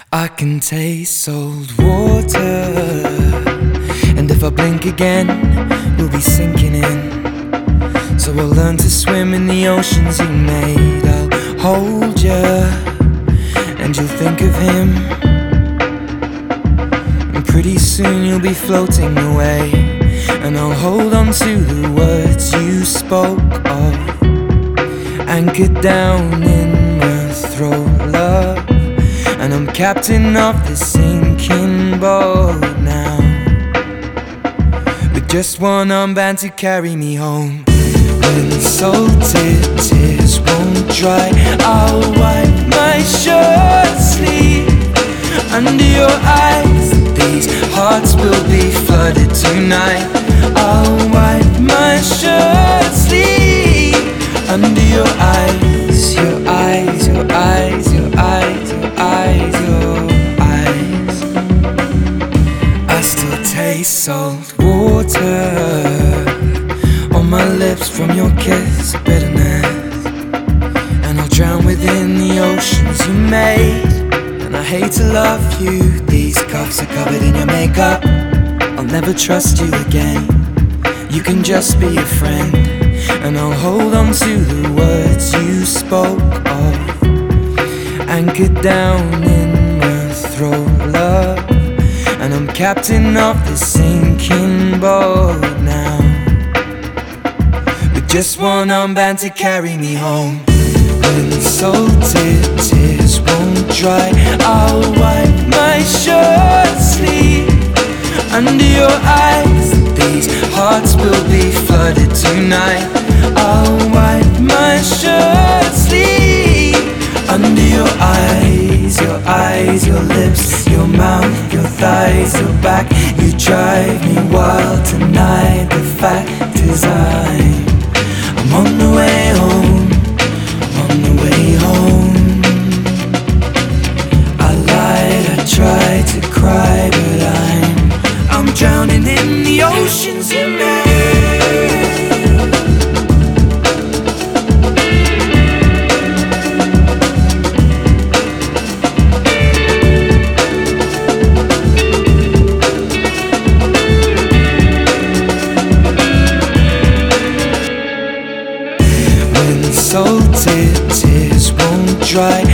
I can taste salt water, and if I blink again, we'll be sinking in. So I'll learn to swim in the oceans you made. I'll hold you, and you'll think of him, and pretty soon you'll be floating away. And I'll hold on to the words you spoke of, anchored down in my throat, love. And I'm captain of this sinking boat now, with just one arm band to carry me home. When salted tears won't dry, I'll wipe my shirt sleeve under your eyes. These hearts will be flooded tonight. I'll wipe my shirt sleeve under your eyes, your eyes, your eyes, your eyes, your eyes, your eyes. I still taste salt water on my lips from your kiss of bitterness, and I'll drown within the oceans you made. And I hate to love you, these cuffs are covered in your makeup. I'll never trust you again, you can just be a friend. And I'll hold on to the words you spoke of, anchored down in my throat, love. And I'm captain of this sinking boat now, with just one arm band to carry me home. When salted tears won't dry, I'll wipe my shirt sleeve under your eyes. These hearts will be flooded tonight. I'll wipe my shirt sleeve under your eyes, your eyes, your lips, your mouth, your thighs, your back. You drive me wild tonight. The fact is I'm on the way home, I'm on the way home. I lied, I tried to cry, but I'm drowning in the oceans you made. Salted tears won't dry,